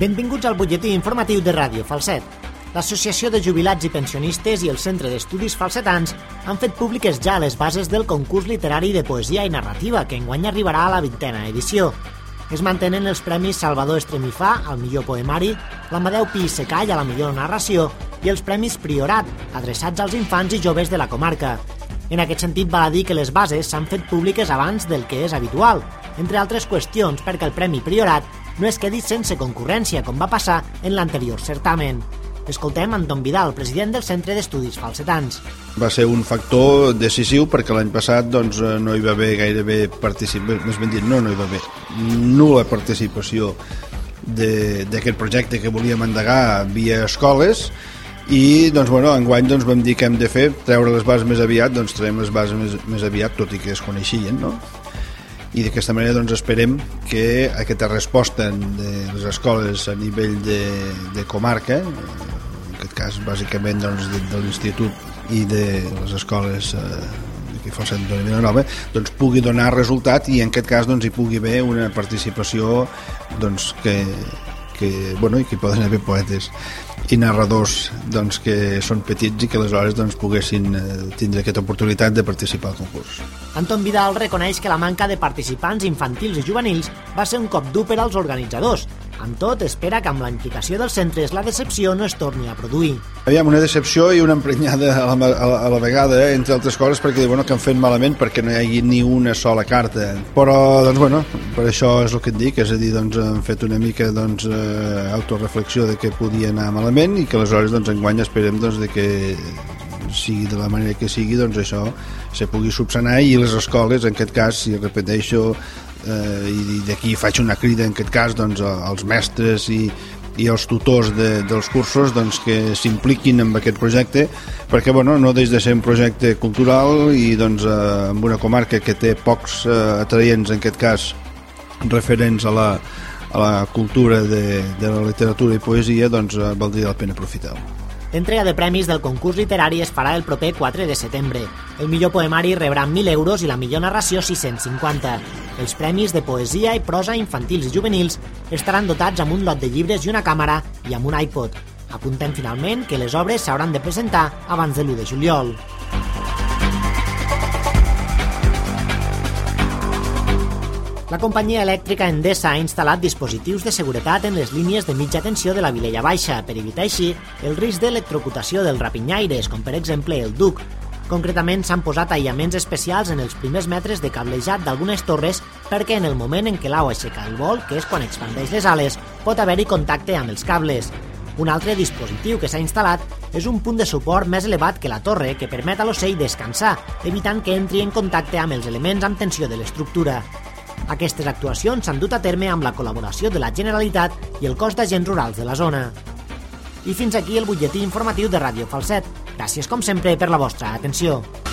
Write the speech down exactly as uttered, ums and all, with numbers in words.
Benvinguts al butlletí informatiu de Ràdio Falset. L'Associació de Jubilats i Pensionistes i el Centre d'Estudis Falsetans han fet públiques ja les bases del concurs literari de poesia i narrativa, que enguany arribarà a la vintena edició. Es mantenen els premis Salvador Estremifà al millor poemari, l'Amadeu Pi i Secall a la millor narració i els premis Priorat, adreçats als infants i joves de la comarca. En aquest sentit, val a dir que les bases s'han fet públiques abans del que és habitual, entre altres qüestions perquè el Premi Priorat no es quedi sense concurrència, com va passar en l'anterior certamen. Escoltem Anton Vidal, president del Centre d'Estudis Falsetans. Va ser un factor decisiu perquè l'any passat doncs, no hi va haver gairebé participació, més ben dit, no, no hi va haver nul·la participació d'aquest projecte que volíem endegar via escoles i doncs, bueno, enguany doncs, vam dir que hem de fer, treure les bases més aviat, doncs traiem les bases més, més aviat, tot i que es coneixien, no? I d'aquesta manera doncs, esperem que aquesta resposta de les escoles a nivell de, de comarca, en aquest cas bàsicament doncs, de, de l'institut i de les escoles eh, que fa el centre de Vilanova, doncs, pugui donar resultat i en aquest cas doncs, hi pugui haver una participació doncs, que, que, bueno, i que poden haver poetes i narradors doncs, que són petits i que aleshores doncs, poguessin eh, tindre aquesta oportunitat de participar al concurs. Anton Vidal reconeix que la manca de participants infantils i juvenils va ser un cop dur per als organitzadors. Amb tot, espera que amb la implicació dels centres la decepció no es torni a produir. Aviam, una decepció i una emprenyada a la, a la, a la vegada, eh, entre altres coses, perquè bueno, que han fet malament perquè no hi hagi ni una sola carta. Però, doncs, bueno, per això és el que et dic, és a dir, doncs, han fet una mica doncs, eh, autoreflexió de que podia anar malament i que aleshores, doncs, enguany esperem doncs, de que sigui de la manera que sigui, doncs això se pugui subsanar i les escoles, en aquest cas, si repeteixo, eh, i d'aquí faig una crida, en aquest cas, doncs, als mestres i, i als tutors de, dels cursos doncs, que s'impliquin en aquest projecte, perquè bueno, no deix de ser un projecte cultural i doncs, eh, en una comarca que té pocs eh, atraients, en aquest cas, referents a la, a la cultura de, de la literatura i poesia, doncs eh, valdria la pena aprofitar-ho. L'entrega de premis del concurs literari es farà el proper quatre de setembre. El millor poemari rebrà mil euros i la millor narració sis-cents cinquanta. Els premis de poesia i prosa infantils i juvenils estaran dotats amb un lot de llibres i una càmera i amb un iPod. Apuntem finalment que les obres s'hauran de presentar abans de l'u de juliol. La companyia elèctrica Endesa ha instal·lat dispositius de seguretat en les línies de mitja tensió de la Vilella Baixa per evitar així el risc d'electrocutació dels rapinyaires, com per exemple el duc. Concretament s'han posat aïllaments especials en els primers metres de cablejat d'algunes torres perquè en el moment en què l'au aixeca el vol, que és quan expandeix les ales, pot haver-hi contacte amb els cables. Un altre dispositiu que s'ha instal·lat és un punt de suport més elevat que la torre que permet a l'ocell descansar, evitant que entri en contacte amb els elements amb tensió de l'estructura. Aquestes actuacions s'han dut a terme amb la col·laboració de la Generalitat i el cos d'agents rurals de la zona. I fins aquí el butlletí informatiu de Ràdio Falset. Gràcies, com sempre, per la vostra atenció.